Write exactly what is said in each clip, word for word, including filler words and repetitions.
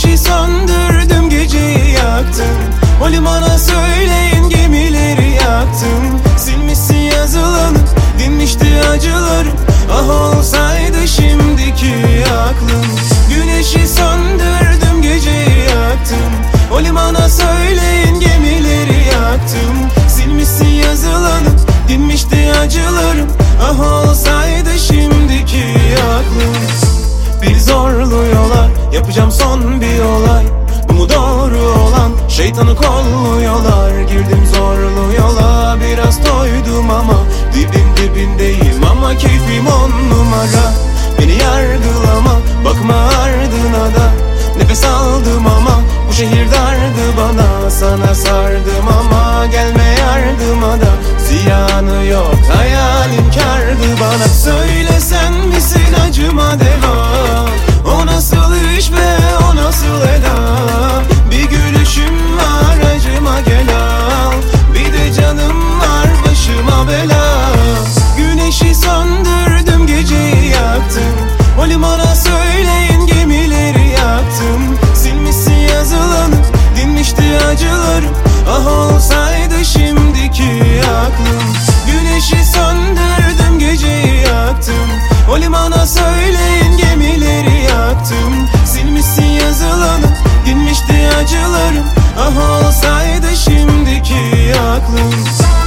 Güneşi söndürdüm, geceyi yaktım. O limana söyleyin, gemileri yaktım. Silmişsin yazılanı, dinmişti acılarım. Ah olsaydı şimdiki aklım. Güneşi söndürdüm, geceyi yaktım. O limana söyleyin, gemileri yaktım. Silmişsin yazılanı, dinmişti acılarım. Ah olsaydı şimdiki aklım. Bir zorlu yola yapacağım son bir olay. Bu mu doğru olan? Şeytanı kolluyorlar. Girdim zorlu yola, biraz toydum ama dibin dibindeyim ama keyfim on numara. Beni yargılama, bakma ardına da. Nefes aldım ama bu şehir dardı bana. Sana sardım ama gelme yardıma da. Ziyanı yok, hayalin kârdı bana. Söyle sen misin acıma devam? O nasıl iş be, o nasıl eda? Bir gülüşüm var, acıma gel al. Bir de canım var, başıma bela. Güneşi söndürdüm, geceyi yaktım. O limana söyleyin, gemileri yaktım. Silmişsin yazılanı, dinmişti acılarım. Ah olsaydı şimdiki aklım. Güneşi söndürdüm, geceyi yaktım. O limana söyleyin, gemileri yaktım. Silmişsin yazılanı, dinmişti acılarım. Ah olsaydı şimdiki aklım.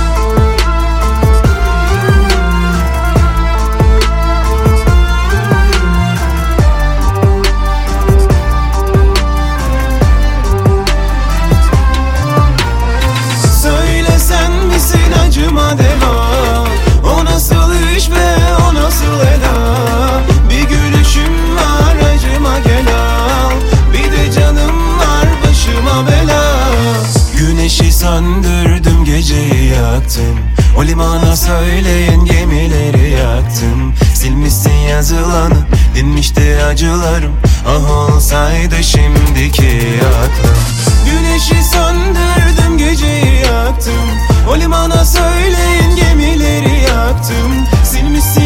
Söyle sen misin acıma devam? O nasıl iş be, o nasıl eda? Bir gülüşüm var, acıma gel al. Bir de canım var, başıma bela. Güneşi söndürdüm, geceyi yaktım. O limana söyleyin, gemileri yaktım. Silmişsin yazılanı, dinmişti acılarım. Ah olsaydı şimdiki aklım. Güneşi söndürdüm, geceyi yaktım. O limana söyleyin, gemileri yaktım. Silmişsin